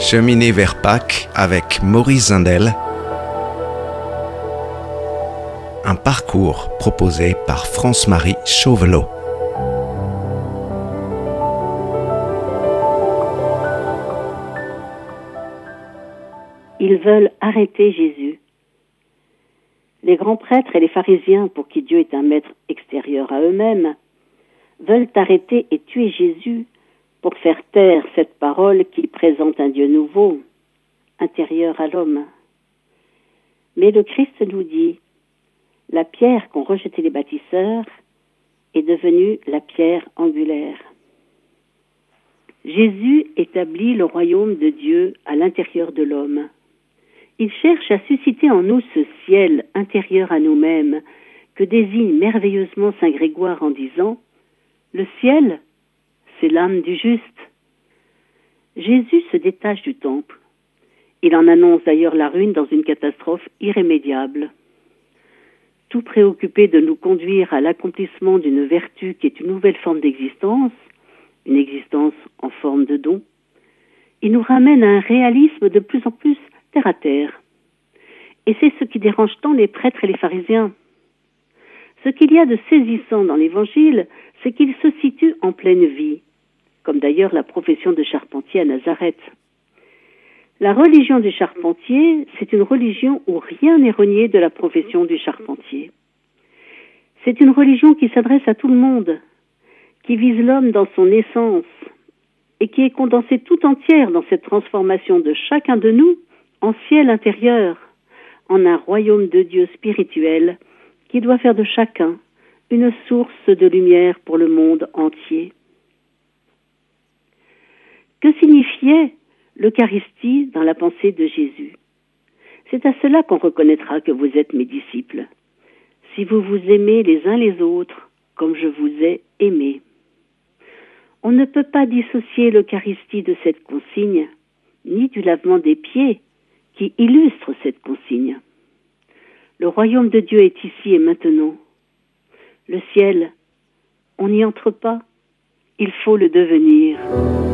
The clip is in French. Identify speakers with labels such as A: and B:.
A: Cheminer vers Pâques avec Maurice Zindel. Un parcours proposé par France-Marie Chauvelot.
B: Ils veulent arrêter Jésus. Les grands prêtres et les pharisiens, pour qui Dieu est un maître extérieur à eux-mêmes, veulent arrêter et tuer Jésus pour faire taire cette parole qui présente un Dieu nouveau, intérieur à l'homme. Mais le Christ nous dit, la pierre qu'ont rejetée les bâtisseurs est devenue la pierre angulaire. Jésus établit le royaume de Dieu à l'intérieur de l'homme. Il cherche à susciter en nous ce ciel intérieur à nous-mêmes que désigne merveilleusement saint Grégoire en disant « Le ciel, c'est l'âme du juste ». Jésus se détache du temple. Il en annonce d'ailleurs la ruine dans une catastrophe irrémédiable. Tout préoccupé de nous conduire à l'accomplissement d'une vertu qui est une nouvelle forme d'existence, une existence en forme de don, il nous ramène à un réalisme de plus en plus terre à terre. Et c'est ce qui dérange tant les prêtres et les pharisiens. Ce qu'il y a de saisissant dans l'Évangile, c'est qu'il se situe en pleine vie, comme d'ailleurs la profession de charpentier à Nazareth. La religion du charpentier, c'est une religion où rien n'est renié de la profession du charpentier. C'est une religion qui s'adresse à tout le monde, qui vise l'homme dans son essence, et qui est condensée tout entière dans cette transformation de chacun de nous en ciel intérieur, en un royaume de Dieu spirituel qui doit faire de chacun une source de lumière pour le monde entier. Que signifiait l'Eucharistie dans la pensée de Jésus? C'est à cela qu'on reconnaîtra que vous êtes mes disciples, si vous vous aimez les uns les autres comme je vous ai aimés. On ne peut pas dissocier l'Eucharistie de cette consigne, ni du lavement des pieds, qui illustre cette consigne. Le royaume de Dieu est ici et maintenant. Le ciel, on n'y entre pas, il faut le devenir.